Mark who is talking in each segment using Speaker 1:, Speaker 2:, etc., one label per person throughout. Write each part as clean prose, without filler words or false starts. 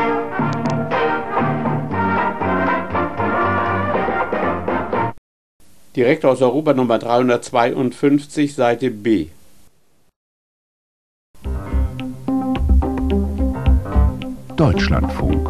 Speaker 1: Direkt aus Europa Nummer 352, Seite B.
Speaker 2: Deutschlandfunk.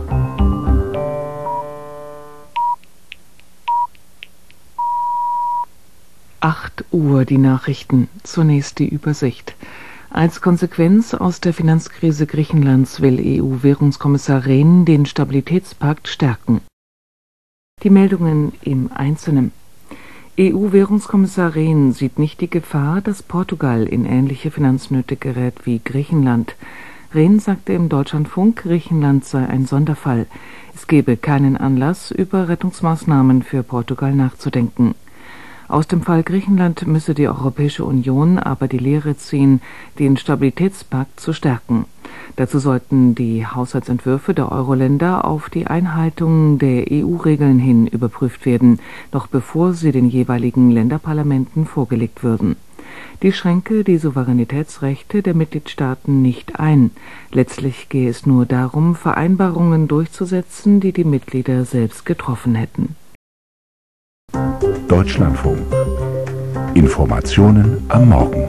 Speaker 3: Uhr die Nachrichten. Zunächst die Übersicht. Als Konsequenz aus der Finanzkrise Griechenlands will EU-Währungskommissar Rehn den Stabilitätspakt stärken. Die Meldungen im Einzelnen. EU-Währungskommissar Rehn sieht nicht die Gefahr, dass Portugal in ähnliche Finanznöte gerät wie Griechenland. Rehn sagte im Deutschlandfunk, Griechenland sei ein Sonderfall. Es gebe keinen Anlass, über Rettungsmaßnahmen für Portugal nachzudenken. Aus dem Fall Griechenland müsse die Europäische Union aber die Lehre ziehen, den Stabilitätspakt zu stärken. Dazu sollten die Haushaltsentwürfe der Euro-Länder auf die Einhaltung der EU-Regeln hin überprüft werden, noch bevor sie den jeweiligen Länderparlamenten vorgelegt würden. Dies schränke die Souveränitätsrechte der Mitgliedstaaten nicht ein. Letztlich gehe es nur darum, Vereinbarungen durchzusetzen, die die Mitglieder selbst getroffen hätten.
Speaker 2: Deutschlandfunk. Informationen am Morgen.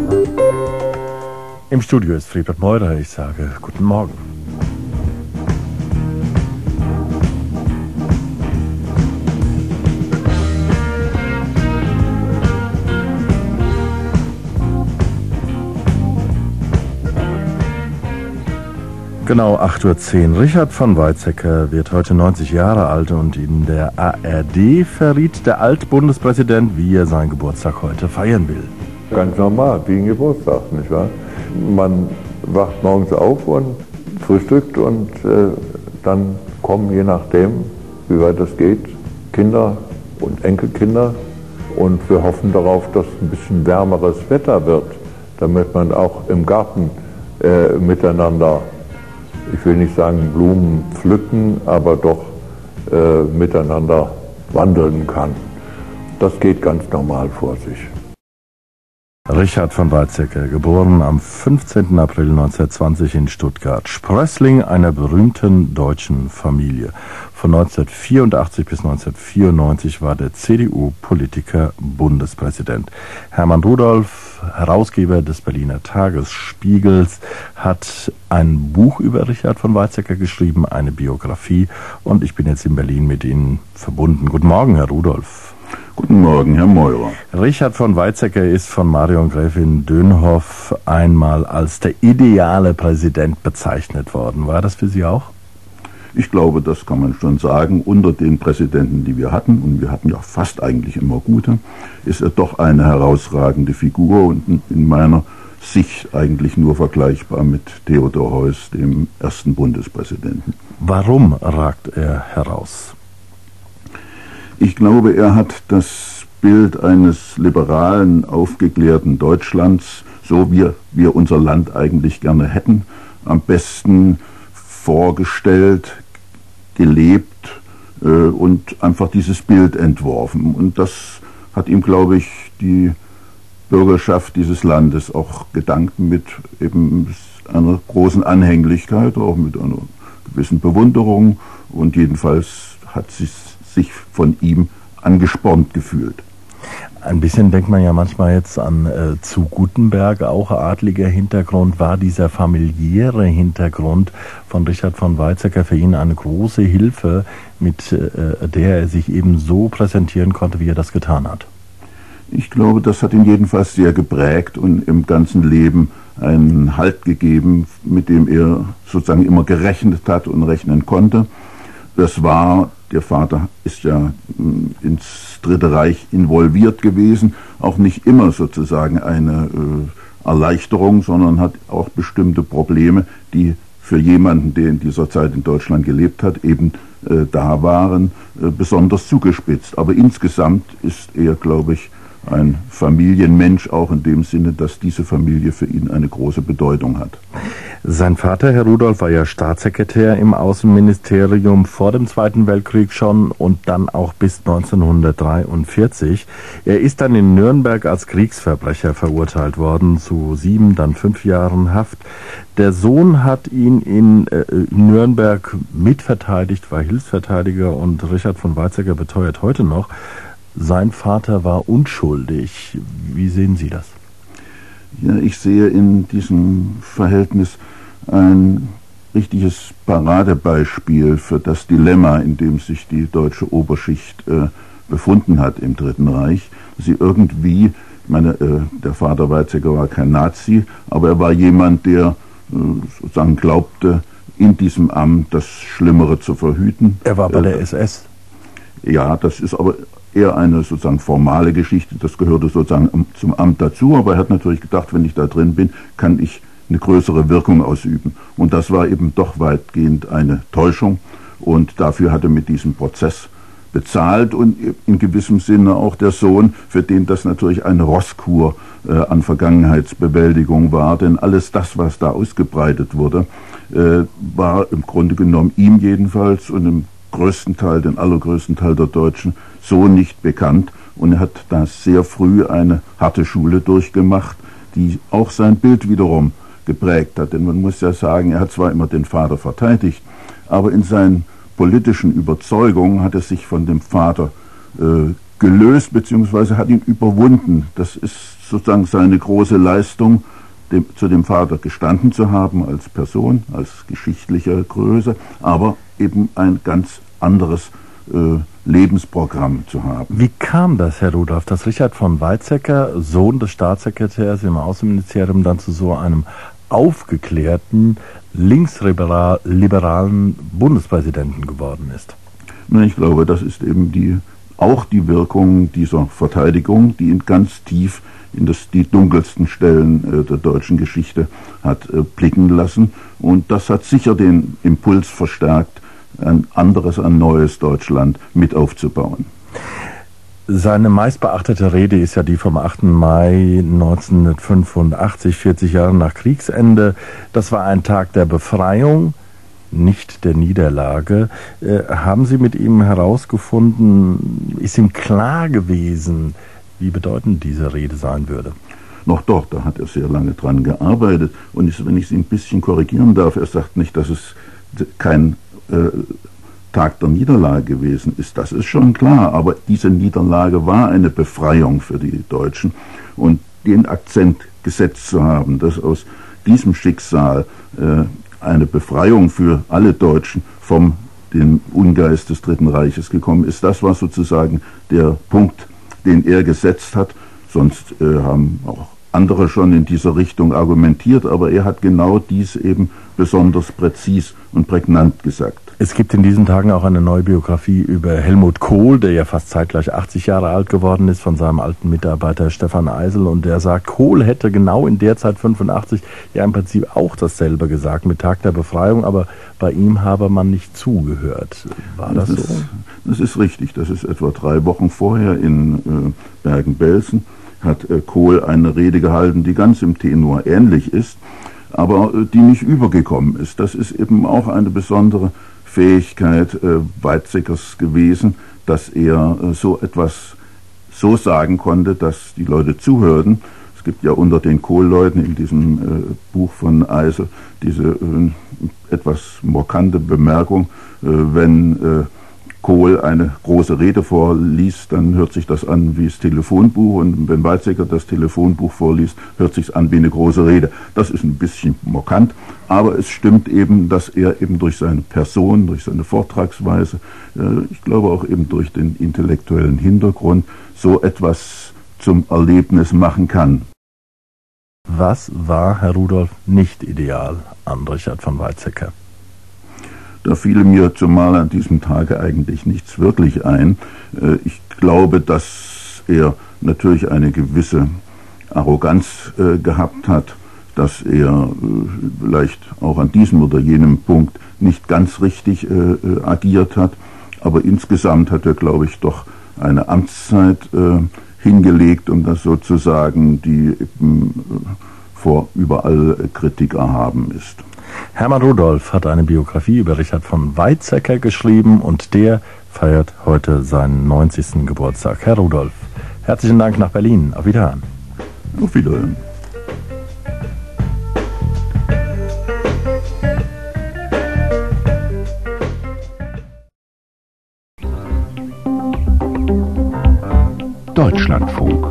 Speaker 4: Im Studio ist Friedrich Meurer. Ich sage guten Morgen. Genau 8:10 Uhr. Richard von Weizsäcker wird heute 90 Jahre alt und in der ARD verriet der Altbundespräsident, wie er seinen Geburtstag heute feiern will.
Speaker 5: Ganz normal, wie ein Geburtstag, nicht wahr? Man wacht morgens auf und frühstückt und dann kommen, je nachdem, wie weit es geht, Kinder und Enkelkinder. Und wir hoffen darauf, dass ein bisschen wärmeres Wetter wird, damit man auch im Garten miteinander, ich will nicht sagen Blumen pflücken, aber doch miteinander wandeln kann. Das geht ganz normal vor sich.
Speaker 4: Richard von Weizsäcker, geboren am 15. April 1920 in Stuttgart, Sprössling einer berühmten deutschen Familie. Von 1984 bis 1994 war der CDU-Politiker Bundespräsident. Hermann Rudolph, Herausgeber des Berliner Tagesspiegels, hat ein Buch über Richard von Weizsäcker geschrieben, eine Biografie, und ich bin jetzt in Berlin mit Ihnen verbunden. Guten Morgen, Herr Rudolph.
Speaker 6: Guten Morgen, Herr Meurer.
Speaker 4: Richard von Weizsäcker ist von Marion Gräfin Dönhoff einmal als der ideale Präsident bezeichnet worden. War das für Sie auch?
Speaker 6: Ich glaube, das kann man schon sagen. Unter den Präsidenten, die wir hatten, und wir hatten ja fast eigentlich immer gute, ist er doch eine herausragende Figur und in meiner Sicht eigentlich nur vergleichbar mit Theodor Heuss, dem ersten Bundespräsidenten.
Speaker 4: Warum ragt er heraus?
Speaker 6: Ich glaube, er hat das Bild eines liberalen, aufgeklärten Deutschlands, so wie wir unser Land eigentlich gerne hätten, am besten vorgestellt, gelebt und einfach dieses Bild entworfen. Und das hat ihm, glaube ich, die Bürgerschaft dieses Landes auch gedankt, mit eben einer großen Anhänglichkeit, auch mit einer gewissen Bewunderung, und jedenfalls hat sie sich von ihm angespornt gefühlt.
Speaker 4: Ein bisschen denkt man ja manchmal jetzt an zu Gutenberg, auch adliger Hintergrund. War dieser familiäre Hintergrund von Richard von Weizsäcker für ihn eine große Hilfe, mit der er sich eben so präsentieren konnte, wie er das getan hat?
Speaker 6: Ich glaube, das hat ihn jedenfalls sehr geprägt und im ganzen Leben einen Halt gegeben, mit dem er sozusagen immer gerechnet hat und rechnen konnte. Das war, der Vater ist ja ins Dritte Reich involviert gewesen, auch nicht immer sozusagen eine Erleichterung, sondern hat auch bestimmte Probleme, die für jemanden, der in dieser Zeit in Deutschland gelebt hat, eben da waren, besonders zugespitzt. Aber insgesamt ist er, glaube ich, ein Familienmensch, auch in dem Sinne, dass diese Familie für ihn eine große Bedeutung hat.
Speaker 4: Sein Vater, Herr Rudolph, war ja Staatssekretär im Außenministerium vor dem Zweiten Weltkrieg schon und dann auch bis 1943. Er ist dann in Nürnberg als Kriegsverbrecher verurteilt worden, zu 7, dann 5 Jahren Haft. Der Sohn hat ihn in Nürnberg mitverteidigt, war Hilfsverteidiger, und Richard von Weizsäcker beteuert heute noch, sein Vater war unschuldig. Wie sehen Sie das?
Speaker 6: Ja, ich sehe in diesem Verhältnis ein richtiges Paradebeispiel für das Dilemma, in dem sich die deutsche Oberschicht befunden hat im Dritten Reich. Sie irgendwie, ich meine, der Vater Weizsäcker war kein Nazi, aber er war jemand, der sozusagen glaubte, in diesem Amt das Schlimmere zu verhüten.
Speaker 4: Er war bei der SS.
Speaker 6: Ja, das ist aber eher eine sozusagen formale Geschichte, das gehörte sozusagen zum Amt dazu, aber er hat natürlich gedacht, wenn ich da drin bin, kann ich eine größere Wirkung ausüben. Und das war eben doch weitgehend eine Täuschung, und dafür hat er mit diesem Prozess bezahlt, und in gewissem Sinne auch der Sohn, für den das natürlich eine Rosskur an Vergangenheitsbewältigung war, denn alles das, was da ausgebreitet wurde, war im Grunde genommen ihm jedenfalls und im größten Teil, den allergrößten Teil der Deutschen, so nicht bekannt, und er hat da sehr früh eine harte Schule durchgemacht, die auch sein Bild wiederum geprägt hat. Denn man muss ja sagen, er hat zwar immer den Vater verteidigt, aber in seinen politischen Überzeugungen hat er sich von dem Vater gelöst, beziehungsweise hat ihn überwunden. Das ist sozusagen seine große Leistung, zu dem Vater gestanden zu haben als Person, als geschichtlicher Größe, aber eben ein ganz anderes Lebensprogramm zu haben.
Speaker 4: Wie kam das, Herr Rudolph, dass Richard von Weizsäcker, Sohn des Staatssekretärs im Außenministerium, dann zu so einem aufgeklärten, linksliberalen Bundespräsidenten geworden ist?
Speaker 6: Ich glaube, das ist eben auch die Wirkung dieser Verteidigung, die ihn ganz tief in die dunkelsten Stellen der deutschen Geschichte hat blicken lassen. Und das hat sicher den Impuls verstärkt, ein neues Deutschland mit aufzubauen.
Speaker 4: Seine meistbeachtete Rede ist ja die vom 8. Mai 1985, 40 Jahre nach Kriegsende. Das war ein Tag der Befreiung, nicht der Niederlage. Haben Sie mit ihm herausgefunden, ist ihm klar gewesen, wie bedeutend diese Rede sein würde?
Speaker 6: Noch doch, da hat er sehr lange dran gearbeitet. Und wenn ich Sie ein bisschen korrigieren darf, er sagt nicht, dass es kein Tag der Niederlage gewesen ist. Das ist schon klar, aber diese Niederlage war eine Befreiung für die Deutschen. Und den Akzent gesetzt zu haben, dass aus diesem Schicksal eine Befreiung für alle Deutschen vom dem Ungeist des Dritten Reiches gekommen ist, das war sozusagen der Punkt, den er gesetzt hat. Sonst haben auch andere schon in dieser Richtung argumentiert, aber er hat genau dies eben besonders präzis und prägnant gesagt.
Speaker 4: Es gibt in diesen Tagen auch eine neue Biografie über Helmut Kohl, der ja fast zeitgleich 80 Jahre alt geworden ist, von seinem alten Mitarbeiter Stefan Eisel, und der sagt, Kohl hätte genau in der Zeit 85 ja im Prinzip auch dasselbe gesagt mit Tag der Befreiung, aber bei ihm habe man nicht zugehört. War das so?
Speaker 6: Das ist richtig. Das ist etwa 3 Wochen vorher in Bergen-Belsen, hat Kohl eine Rede gehalten, die ganz im Tenor ähnlich ist, aber die nicht übergekommen ist. Das ist eben auch eine besondere Fähigkeit Weizsäckers gewesen, dass er so etwas so sagen konnte, dass die Leute zuhörten. Es gibt ja unter den Kohl-Leuten in diesem Buch von Eisel diese etwas markante Bemerkung, wenn Kohl eine große Rede vorliest, dann hört sich das an wie das Telefonbuch, und wenn Weizsäcker das Telefonbuch vorliest, hört sich an wie eine große Rede. Das ist ein bisschen markant, aber es stimmt eben, dass er eben durch seine Person, durch seine Vortragsweise, ich glaube auch eben durch den intellektuellen Hintergrund, so etwas zum Erlebnis machen kann.
Speaker 4: Was war, Herr Rudolph, nicht ideal an Richard von Weizsäcker?
Speaker 6: Da fiel mir zumal an diesem Tage eigentlich nichts wirklich ein. Ich glaube, dass er natürlich eine gewisse Arroganz gehabt hat, dass er vielleicht auch an diesem oder jenem Punkt nicht ganz richtig agiert hat. Aber insgesamt hat er, glaube ich, doch eine Amtszeit hingelegt, um das sozusagen, die vor überall Kritik erhaben ist.
Speaker 4: Hermann Rudolph hat eine Biografie über Richard von Weizsäcker geschrieben und der feiert heute seinen 90. Geburtstag. Herr Rudolph, herzlichen Dank nach Berlin. Auf Wiederhören.
Speaker 6: Auf Wiederhören.
Speaker 2: Deutschlandfunk.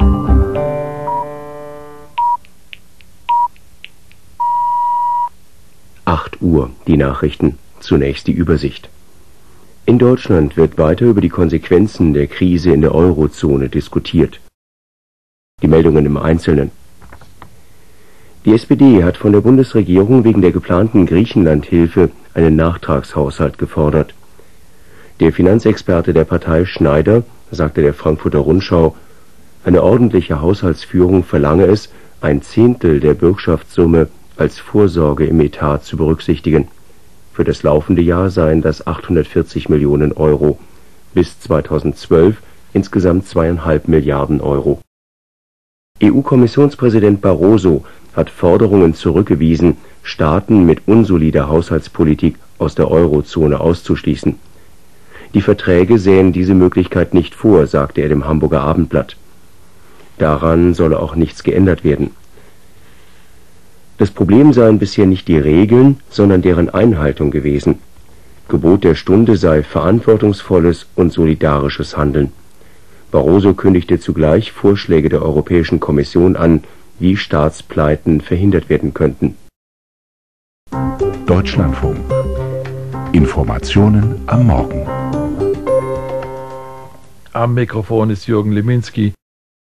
Speaker 2: Uhr, die Nachrichten. Zunächst die Übersicht. In Deutschland wird weiter über die Konsequenzen der Krise in der Eurozone diskutiert. Die Meldungen im Einzelnen. Die SPD hat von der Bundesregierung wegen der geplanten Griechenlandhilfe einen Nachtragshaushalt gefordert. Der Finanzexperte der Partei Schneider sagte der Frankfurter Rundschau, eine ordentliche Haushaltsführung verlange es, 1/10 der Bürgschaftssumme als Vorsorge im Etat zu berücksichtigen. Für das laufende Jahr seien das 840 Millionen Euro, bis 2012 insgesamt 2,5 Milliarden Euro. EU-Kommissionspräsident Barroso hat Forderungen zurückgewiesen, Staaten mit unsolider Haushaltspolitik aus der Eurozone auszuschließen. Die Verträge sähen diese Möglichkeit nicht vor, sagte er dem Hamburger Abendblatt. Daran solle auch nichts geändert werden. Das Problem seien bisher nicht die Regeln, sondern deren Einhaltung gewesen. Gebot der Stunde sei verantwortungsvolles und solidarisches Handeln. Barroso kündigte zugleich Vorschläge der Europäischen Kommission an, wie Staatspleiten verhindert werden könnten.
Speaker 7: Deutschlandfunk. Informationen am Morgen.
Speaker 8: Am Mikrofon ist Jürgen Leminski.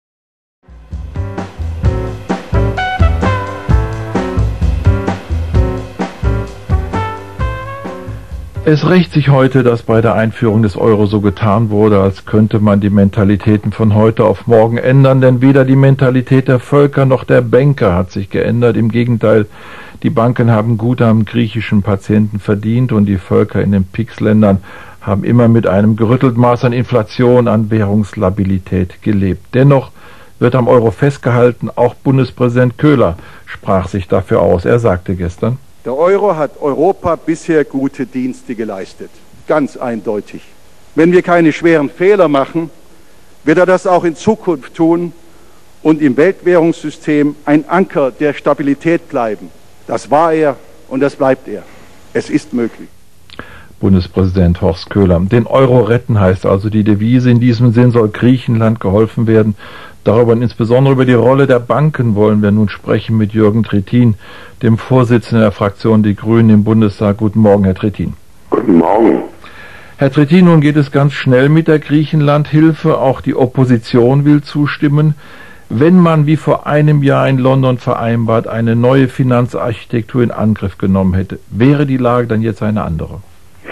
Speaker 8: Es rächt sich heute, dass bei der Einführung des Euro so getan wurde, als könnte man die Mentalitäten von heute auf morgen ändern, denn weder die Mentalität der Völker noch der Banker hat sich geändert. Im Gegenteil, die Banken haben gut am griechischen Patienten verdient und die Völker in den PIGS-Ländern haben immer mit einem gerüttelten Maß an Inflation, an Währungslabilität gelebt. Dennoch wird am Euro festgehalten, auch Bundespräsident Köhler sprach sich dafür aus. Er sagte gestern:
Speaker 9: Der Euro hat Europa bisher gute Dienste geleistet. Ganz eindeutig. Wenn wir keine schweren Fehler machen, wird er das auch in Zukunft tun und im Weltwährungssystem ein Anker der Stabilität bleiben. Das war er und das bleibt er. Es ist möglich.
Speaker 8: Bundespräsident Horst Köhler. Den Euro retten heißt also die Devise. In diesem Sinn soll Griechenland geholfen werden. Darüber und insbesondere über die Rolle der Banken wollen wir nun sprechen mit Jürgen Trittin, dem Vorsitzenden der Fraktion Die Grünen im Bundestag. Guten Morgen, Herr Trittin.
Speaker 10: Guten Morgen.
Speaker 8: Herr Trittin, nun geht es ganz schnell mit der Griechenlandhilfe. Auch die Opposition will zustimmen. Wenn man wie vor einem Jahr in London vereinbart eine neue Finanzarchitektur in Angriff genommen hätte, wäre die Lage dann jetzt eine andere?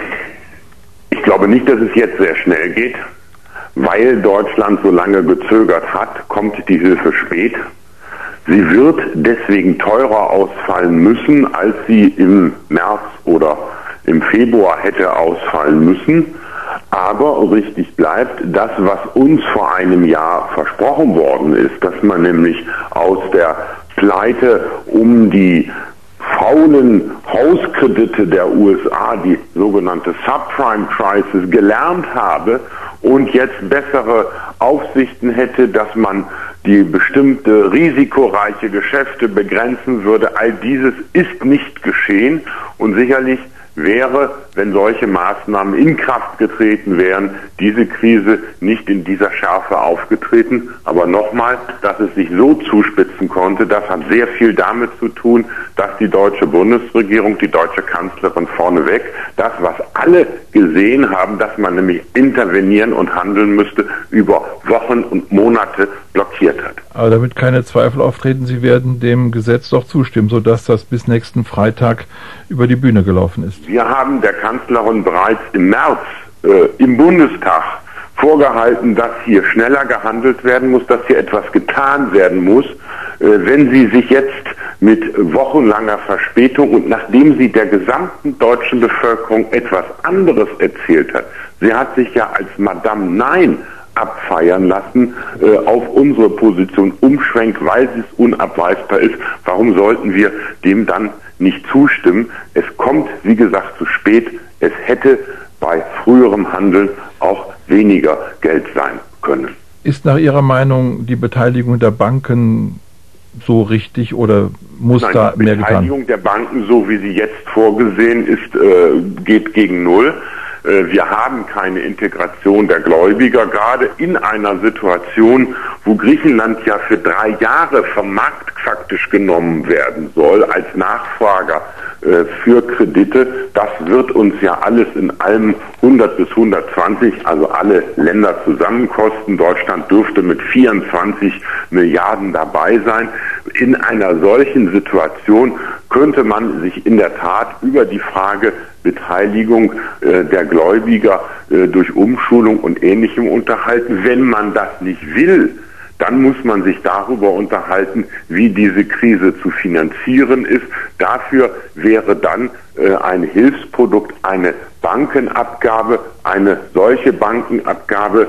Speaker 10: Ich glaube nicht, dass es jetzt sehr schnell geht. Weil Deutschland so lange gezögert hat, kommt die Hilfe spät. Sie wird deswegen teurer ausfallen müssen, als sie im März oder im Februar hätte ausfallen müssen. Aber richtig bleibt, das, was uns vor einem Jahr versprochen worden ist, dass man nämlich aus der Pleite um die faulen Hauskredite der USA, die sogenannte Subprime-Crisis, gelernt habe und jetzt bessere Aufsichten hätte, dass man die bestimmte risikoreiche Geschäfte begrenzen würde. All dieses ist nicht geschehen und sicherlich wäre, wenn solche Maßnahmen in Kraft getreten wären, diese Krise nicht in dieser Schärfe aufgetreten. Aber nochmal, dass es sich so zuspitzen konnte, das hat sehr viel damit zu tun, dass die deutsche Bundesregierung, die deutsche Kanzlerin vorneweg, das, was alle gesehen haben, dass man nämlich intervenieren und handeln müsste, über Wochen und Monate blockiert hat.
Speaker 8: Aber damit keine Zweifel auftreten, Sie werden dem Gesetz doch zustimmen, sodass das bis nächsten Freitag über die Bühne gelaufen ist.
Speaker 10: Wir haben der Kanzlerin bereits im März im Bundestag vorgehalten, dass hier schneller gehandelt werden muss, dass hier etwas getan werden muss. Wenn sie sich jetzt mit wochenlanger Verspätung und nachdem sie der gesamten deutschen Bevölkerung etwas anderes erzählt hat, sie hat sich ja als Madame Nein abfeiern lassen, auf unsere Position umschwenkt, weil es unabweisbar ist. Warum sollten wir dem dann nicht zustimmen? Es kommt, wie gesagt, zu spät. Es hätte bei früherem Handeln auch weniger Geld sein können.
Speaker 8: Ist nach Ihrer Meinung die Beteiligung der Banken so richtig oder muss da mehr getan?
Speaker 10: Die Beteiligung der Banken, so wie sie jetzt vorgesehen ist, geht gegen Null. Wir haben keine Integration der Gläubiger, gerade in einer Situation, wo Griechenland ja für 3 Jahre vom Markt faktisch genommen werden soll als Nachfrager für Kredite. Das wird uns ja alles in allem 100 bis 120, also alle Länder zusammen kosten. Deutschland dürfte mit 24 Milliarden dabei sein. In einer solchen Situation könnte man sich in der Tat über die Frage Beteiligung der Gläubiger durch Umschulung und Ähnlichem unterhalten. Wenn man das nicht will, dann muss man sich darüber unterhalten, wie diese Krise zu finanzieren ist. Dafür wäre dann ein Hilfsprodukt eine Bankenabgabe. Eine solche Bankenabgabe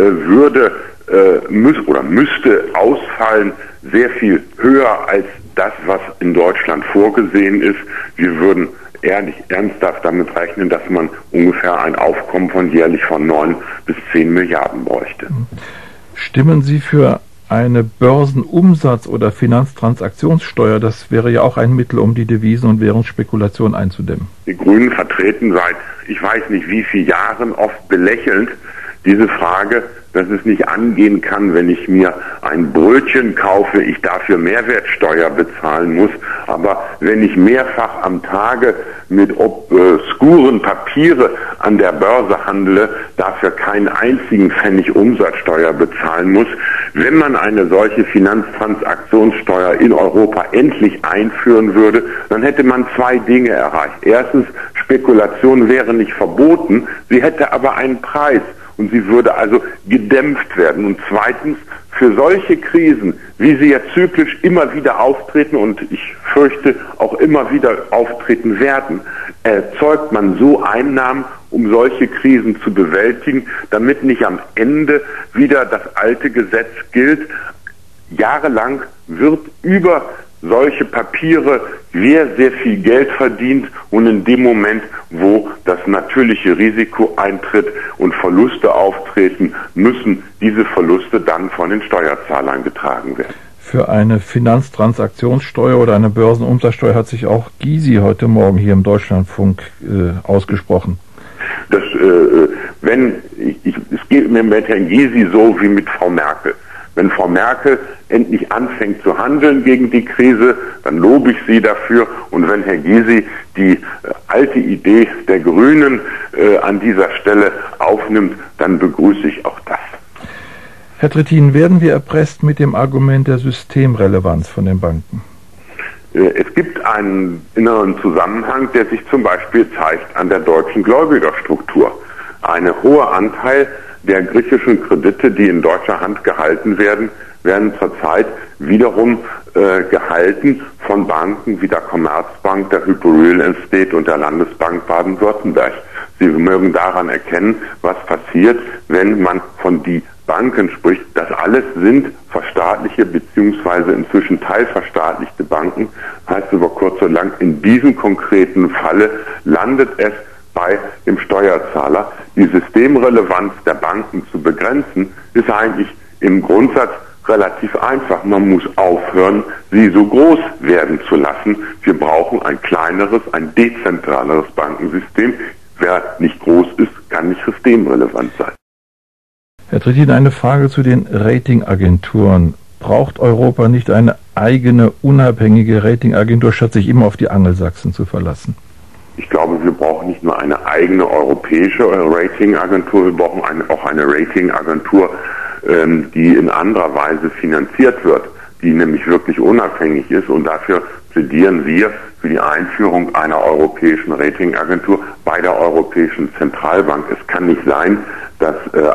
Speaker 10: müsste ausfallen sehr viel höher als das, was in Deutschland vorgesehen ist. Wir würden ernsthaft damit rechnen, dass man ungefähr ein Aufkommen von jährlich von 9 bis 10 Milliarden bräuchte.
Speaker 8: Stimmen Sie für eine Börsenumsatz- oder Finanztransaktionssteuer? Das wäre ja auch ein Mittel, um die Devisen- und Währungsspekulation einzudämmen.
Speaker 10: Die Grünen vertreten seit, ich weiß nicht wie vielen Jahren, oft belächelnd diese Frage, dass es nicht angehen kann, wenn ich mir ein Brötchen kaufe, ich dafür Mehrwertsteuer bezahlen muss. Aber wenn ich mehrfach am Tage mit obskuren Papiere an der Börse handle, dafür keinen einzigen Pfennig Umsatzsteuer bezahlen muss. Wenn man eine solche Finanztransaktionssteuer in Europa endlich einführen würde, dann hätte man 2 Dinge erreicht. Erstens, Spekulation wäre nicht verboten, sie hätte aber einen Preis. Und sie würde also gedämpft werden. Und zweitens, für solche Krisen, wie sie jetzt zyklisch immer wieder auftreten und ich fürchte auch immer wieder auftreten werden, erzeugt man so Einnahmen, um solche Krisen zu bewältigen, damit nicht am Ende wieder das alte Gesetz gilt. Jahrelang wird über solche Papiere sehr viel Geld verdient und in dem Moment, wo das natürliche Risiko eintritt und Verluste auftreten, müssen diese Verluste dann von den Steuerzahlern getragen werden.
Speaker 8: Für eine Finanztransaktionssteuer oder eine Börsenumsatzsteuer hat sich auch Gysi heute Morgen hier im Deutschlandfunk ausgesprochen.
Speaker 10: Es geht mir mit Herrn Gysi so wie mit Frau Merkel. Wenn Frau Merkel endlich anfängt zu handeln gegen die Krise, dann lobe ich sie dafür. Und wenn Herr Gysi die alte Idee der Grünen an dieser Stelle aufnimmt, dann begrüße ich auch das.
Speaker 8: Herr Trittin, werden wir erpresst mit dem Argument der Systemrelevanz von den Banken?
Speaker 10: Es gibt einen inneren Zusammenhang, der sich zum Beispiel zeigt an der deutschen Gläubigerstruktur. Ein hoher Anteil der griechischen Kredite, die in deutscher Hand gehalten werden, werden zurzeit wiederum gehalten von Banken wie der Commerzbank, der Hypo Real Estate und der Landesbank Baden-Württemberg. Sie mögen daran erkennen, was passiert, wenn man von die Banken spricht. Das alles sind verstaatliche bzw. inzwischen teilverstaatlichte Banken. Heißt über kurz oder lang, in diesem konkreten Falle landet es bei dem Steuerzahler. Die Systemrelevanz der Banken zu begrenzen, ist eigentlich im Grundsatz relativ einfach. Man muss aufhören, sie so groß werden zu lassen. Wir brauchen ein kleineres, ein dezentraleres Bankensystem. Wer nicht groß ist, kann nicht systemrelevant sein.
Speaker 8: Herr Trittin, eine Frage zu den Ratingagenturen. Braucht Europa nicht eine eigene, unabhängige Ratingagentur, statt sich immer auf die Angelsachsen zu verlassen?
Speaker 10: Ich glaube, wir brauchen nicht nur eine eigene europäische Ratingagentur, wir brauchen auch eine Ratingagentur, die in anderer Weise finanziert wird, die nämlich wirklich unabhängig ist. Und dafür plädieren wir für die Einführung einer europäischen Ratingagentur bei der Europäischen Zentralbank. Es kann nicht sein, dass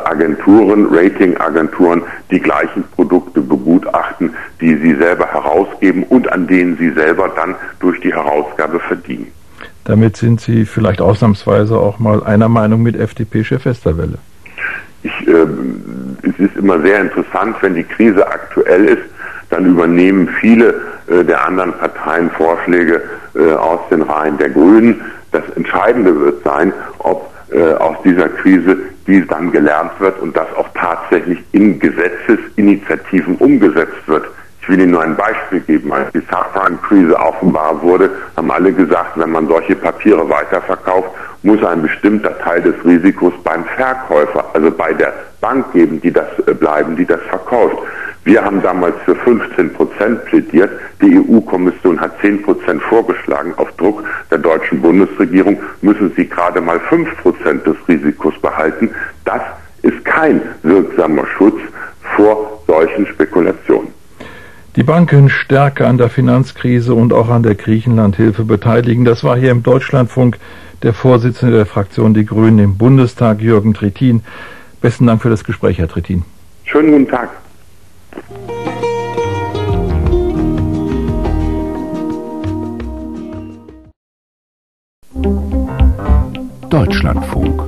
Speaker 10: Ratingagenturen die gleichen Produkte begutachten, die sie selber herausgeben und an denen sie selber dann durch die Herausgabe verdienen.
Speaker 8: Damit sind Sie vielleicht ausnahmsweise auch mal einer Meinung mit FDP-Chef Westerwelle.
Speaker 10: Es Es ist immer sehr interessant, wenn die Krise aktuell ist, dann übernehmen viele der anderen Parteien Vorschläge aus den Reihen der Grünen. Das Entscheidende wird sein, ob aus dieser Krise dies dann gelernt wird und das auch tatsächlich in Gesetzesinitiativen umgesetzt wird. Ich will Ihnen nur ein Beispiel geben. Als die Subprime-Krise offenbar wurde, haben alle gesagt, wenn man solche Papiere weiterverkauft, muss ein bestimmter Teil des Risikos beim Verkäufer, also bei der Bank geben, die das verkauft. Wir haben damals für 15% plädiert. Die EU-Kommission hat 10% vorgeschlagen. Auf Druck der deutschen Bundesregierung müssen sie gerade mal 5% des Risikos behalten. Das ist kein wirksamer Schutz vor solchen Spekulationen.
Speaker 8: Die Banken stärker an der Finanzkrise und auch an der Griechenlandhilfe beteiligen. Das war hier im Deutschlandfunk der Vorsitzende der Fraktion Die Grünen im Bundestag, Jürgen Trittin. Besten Dank für das Gespräch, Herr Trittin.
Speaker 10: Schönen guten Tag.
Speaker 2: Deutschlandfunk.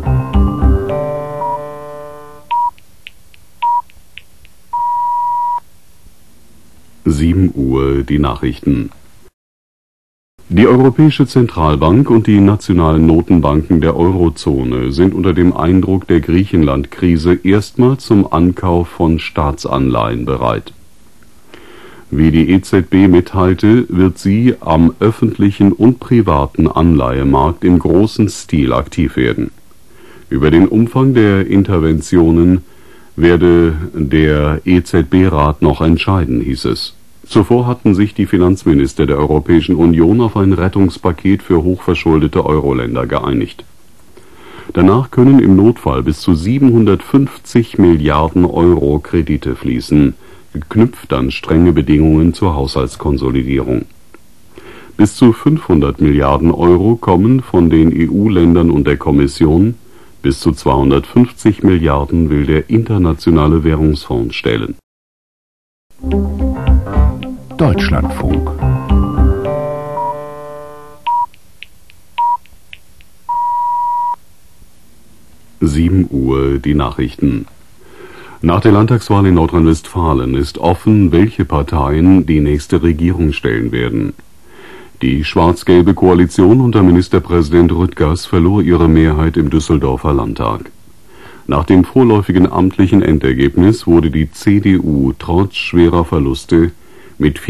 Speaker 7: Uhr die Nachrichten. Die Europäische Zentralbank und die nationalen Notenbanken der Eurozone sind unter dem Eindruck der Griechenland-Krise erstmals zum Ankauf von Staatsanleihen bereit. Wie die EZB mitteilte, wird sie am öffentlichen und privaten Anleihemarkt im großen Stil aktiv werden. Über den Umfang der Interventionen werde der EZB-Rat noch entscheiden, hieß es. Zuvor hatten sich die Finanzminister der Europäischen Union auf ein Rettungspaket für hochverschuldete Euro-Länder geeinigt. Danach können im Notfall bis zu 750 Milliarden Euro Kredite fließen, geknüpft an strenge Bedingungen zur Haushaltskonsolidierung. Bis zu 500 Milliarden Euro kommen von den EU-Ländern und der Kommission, bis zu 250 Milliarden will der Internationale Währungsfonds stellen.
Speaker 2: Deutschlandfunk.
Speaker 7: Uhr die Nachrichten. Nach der Landtagswahl in Nordrhein-Westfalen ist offen, welche Parteien die nächste Regierung stellen werden. Die schwarz-gelbe Koalition unter Ministerpräsident Rüttgers verlor ihre Mehrheit im Düsseldorfer Landtag. Nach dem vorläufigen amtlichen Endergebnis wurde die CDU trotz schwerer Verluste mit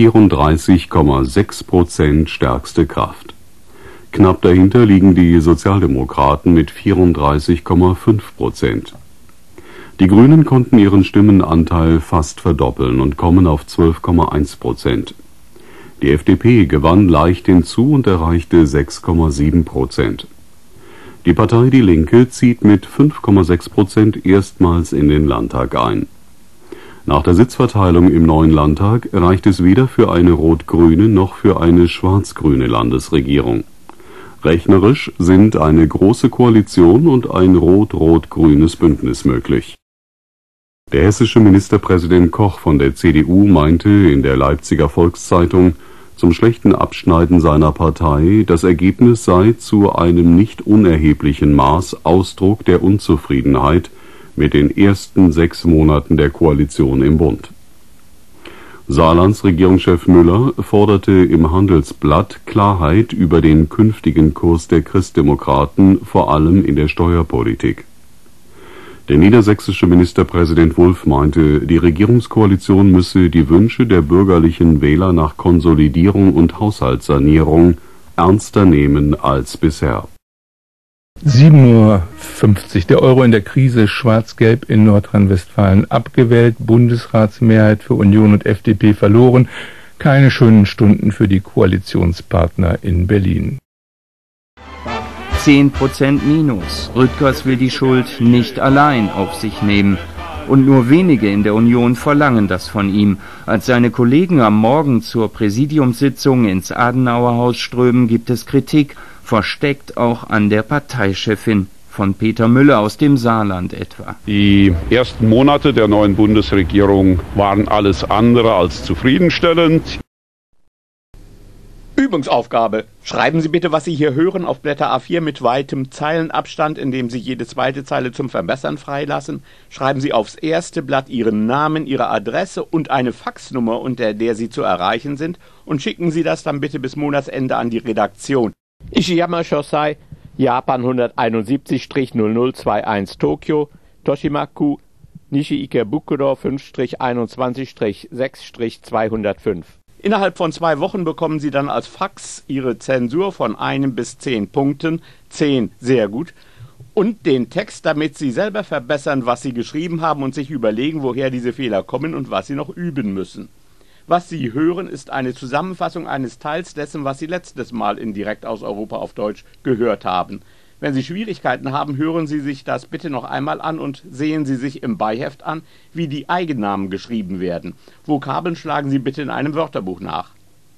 Speaker 7: 34,6% stärkste Kraft. Knapp dahinter liegen die Sozialdemokraten mit 34,5%. Die Grünen konnten ihren Stimmenanteil fast verdoppeln und kommen auf 12,1%. Die FDP gewann leicht hinzu und erreichte 6,7%. Die Partei Die Linke zieht mit 5,6% erstmals in den Landtag ein. Nach der Sitzverteilung im neuen Landtag reicht es weder für eine rot-grüne noch für eine schwarz-grüne Landesregierung. Rechnerisch sind eine große Koalition und ein rot-rot-grünes Bündnis möglich. Der hessische Ministerpräsident Koch von der CDU meinte in der Leipziger Volkszeitung, zum schlechten Abschneiden seiner Partei, das Ergebnis sei zu einem nicht unerheblichen Maß Ausdruck der Unzufriedenheit mit den ersten 6 Monaten der Koalition im Bund. Saarlands Regierungschef Müller forderte im Handelsblatt Klarheit über den künftigen Kurs der Christdemokraten, vor allem in der Steuerpolitik. Der niedersächsische Ministerpräsident Wulff meinte, die Regierungskoalition müsse die Wünsche der bürgerlichen Wähler nach Konsolidierung und Haushaltssanierung ernster nehmen als bisher.
Speaker 11: 7:50 Uhr. Der Euro in der Krise, schwarz-gelb in Nordrhein-Westfalen abgewählt, Bundesratsmehrheit für Union und FDP verloren, keine schönen Stunden für die Koalitionspartner in Berlin.
Speaker 12: 10% Minus. Rüttgers will die Schuld nicht allein auf sich nehmen. Und nur wenige in der Union verlangen das von ihm. Als seine Kollegen am Morgen zur Präsidiumssitzung ins Adenauerhaus strömen, gibt es Kritik, versteckt auch an der Parteichefin, von Peter Müller aus dem Saarland etwa.
Speaker 13: Die ersten Monate der neuen Bundesregierung waren alles andere als zufriedenstellend.
Speaker 1: Übungsaufgabe. Schreiben Sie bitte, was Sie hier hören, auf Blätter A4 mit weitem Zeilenabstand, indem Sie jede zweite Zeile zum Verbessern freilassen. Schreiben Sie aufs erste Blatt Ihren Namen, Ihre Adresse und eine Faxnummer, unter der Sie zu erreichen sind, und schicken Sie das dann bitte bis Monatsende an die Redaktion. Ishiyama Shosai, Japan 171-0021 Tokio, Toshimaku, Nishi Ikebukuro 5-21-6-205. Innerhalb von 2 Wochen bekommen Sie dann als Fax Ihre Zensur von 1 bis 10 Punkten, 10 sehr gut, und den Text, damit Sie selber verbessern, was Sie geschrieben haben und sich überlegen, woher diese Fehler kommen und was Sie noch üben müssen. Was Sie hören, ist eine Zusammenfassung eines Teils dessen, was Sie letztes Mal in Direkt aus Europa auf Deutsch gehört haben. Wenn Sie Schwierigkeiten haben, hören Sie sich das bitte noch einmal an und sehen Sie sich im Beiheft an, wie die Eigennamen geschrieben werden. Vokabeln schlagen Sie bitte in einem Wörterbuch nach.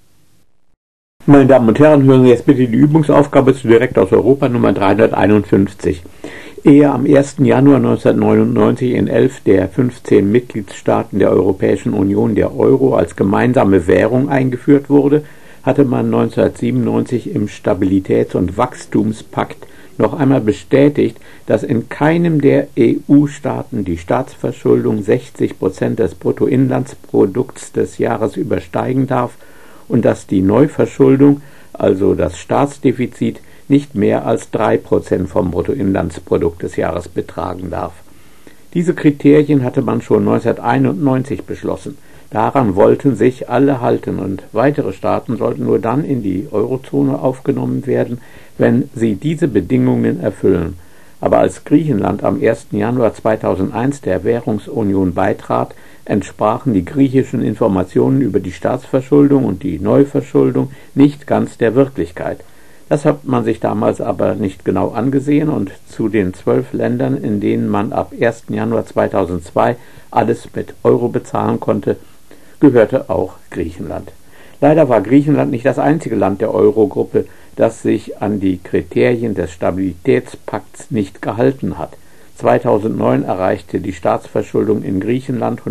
Speaker 1: Meine Damen und Herren, hören Sie jetzt bitte die Übungsaufgabe zu Direkt aus Europa Nummer 351. Ehe am 1. Januar 1999 in 11 der 15 Mitgliedstaaten der Europäischen Union der Euro als gemeinsame Währung eingeführt wurde, hatte man 1997 im Stabilitäts- und Wachstumspakt noch einmal bestätigt, dass in keinem der EU-Staaten die Staatsverschuldung 60% des Bruttoinlandsprodukts des Jahres übersteigen darf und dass die Neuverschuldung, also das Staatsdefizit, nicht mehr als 3% vom Bruttoinlandsprodukt des Jahres betragen darf. Diese Kriterien hatte man schon 1991 beschlossen. Daran wollten sich alle halten und weitere Staaten sollten nur dann in die Eurozone aufgenommen werden, wenn sie diese Bedingungen erfüllen. Aber als Griechenland am 1. Januar 2001 der Währungsunion beitrat, entsprachen die griechischen Informationen über die Staatsverschuldung und die Neuverschuldung nicht ganz der Wirklichkeit. Das hat man sich damals aber nicht genau angesehen und zu den 12 Ländern, in denen man ab 1. Januar 2002 alles mit Euro bezahlen konnte, gehörte auch Griechenland. Leider war Griechenland nicht das einzige Land der Eurogruppe, das sich an die Kriterien des Stabilitätspakts nicht gehalten hat. 2009 erreichte die Staatsverschuldung in Griechenland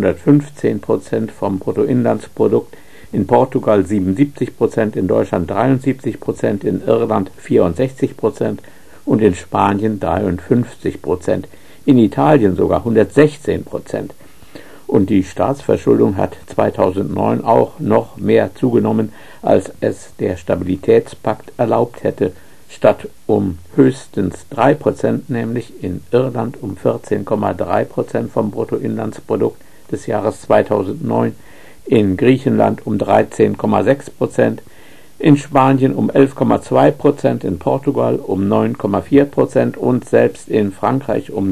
Speaker 1: 115% vom Bruttoinlandsprodukt, in Portugal 77%, in Deutschland 73%, in Irland 64% und in Spanien 53%, in Italien sogar 116%. Und die Staatsverschuldung hat 2009 auch noch mehr zugenommen, als es der Stabilitätspakt erlaubt hätte, statt um höchstens 3%, nämlich in Irland um 14,3% vom Bruttoinlandsprodukt des Jahres 2009, in Griechenland um 13,6%, in Spanien um 11,2%, in Portugal um 9,4% und selbst in Frankreich um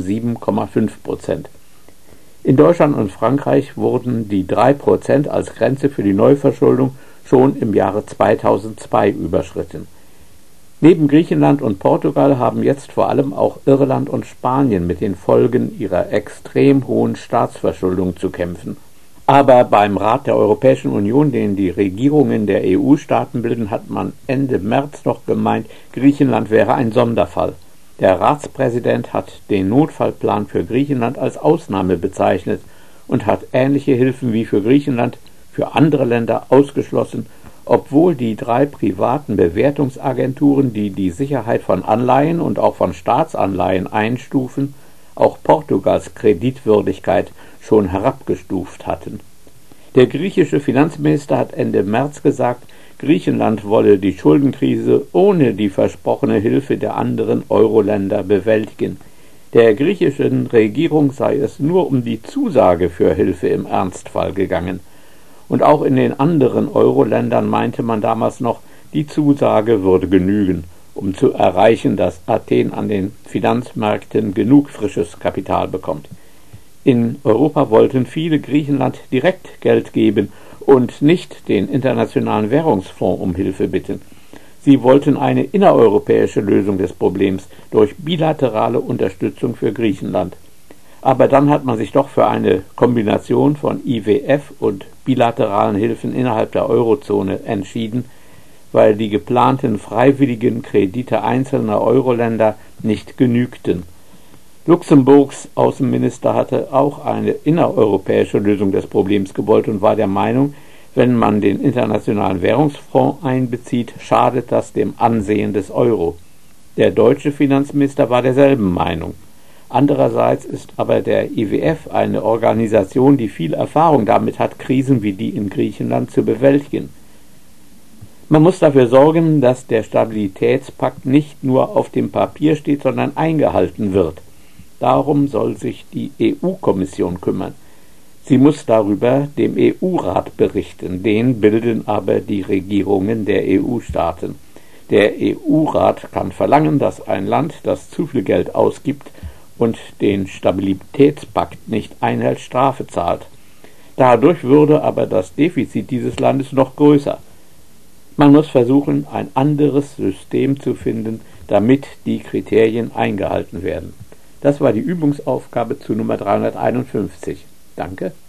Speaker 1: 7,5%. In Deutschland und Frankreich wurden die 3% als Grenze für die Neuverschuldung schon im Jahre 2002 überschritten. Neben Griechenland und Portugal haben jetzt vor allem auch Irland und Spanien mit den Folgen ihrer extrem hohen Staatsverschuldung zu kämpfen. Aber beim Rat der Europäischen Union, den die Regierungen der EU-Staaten bilden, hat man Ende März noch gemeint, Griechenland wäre ein Sonderfall. Der Ratspräsident hat den Notfallplan für Griechenland als Ausnahme bezeichnet und hat ähnliche Hilfen wie für Griechenland für andere Länder ausgeschlossen, obwohl die 3 privaten Bewertungsagenturen, die die Sicherheit von Anleihen und auch von Staatsanleihen einstufen, auch Portugals Kreditwürdigkeit schon herabgestuft hatten. Der griechische Finanzminister hat Ende März gesagt, Griechenland wolle die Schuldenkrise ohne die versprochene Hilfe der anderen Euro-Länder bewältigen. Der griechischen Regierung sei es nur um die Zusage für Hilfe im Ernstfall gegangen. Und auch in den anderen Euro-Ländern meinte man damals noch, die Zusage würde genügen, um zu erreichen, dass Athen an den Finanzmärkten genug frisches Kapital bekommt. In Europa wollten viele Griechenland direkt Geld geben und nicht den Internationalen Währungsfonds um Hilfe bitten. Sie wollten eine innereuropäische Lösung des Problems durch bilaterale Unterstützung für Griechenland. Aber dann hat man sich doch für eine Kombination von IWF und bilateralen Hilfen innerhalb der Eurozone entschieden, weil die geplanten freiwilligen Kredite einzelner Euro-Länder nicht genügten. Luxemburgs Außenminister hatte auch eine innereuropäische Lösung des Problems gewollt und war der Meinung, Wenn man den Internationalen Währungsfonds einbezieht, schadet das dem Ansehen des Euro. Der deutsche Finanzminister war derselben Meinung. Andererseits ist aber der IWF eine Organisation, die viel Erfahrung damit hat, Krisen wie die in Griechenland zu bewältigen. Man muss dafür sorgen, dass der Stabilitätspakt nicht nur auf dem Papier steht, sondern eingehalten wird. Darum soll sich die EU-Kommission kümmern. Sie muss darüber dem EU-Rat berichten, den bilden aber die Regierungen der EU-Staaten. Der EU-Rat kann verlangen, dass ein Land, das zu viel Geld ausgibt und den Stabilitätspakt nicht einhält, Strafe zahlt. Dadurch würde aber das Defizit dieses Landes noch größer. Man muss versuchen, ein anderes System zu finden, damit die Kriterien eingehalten werden. Das war die Übungsaufgabe zu Nummer 351. Danke.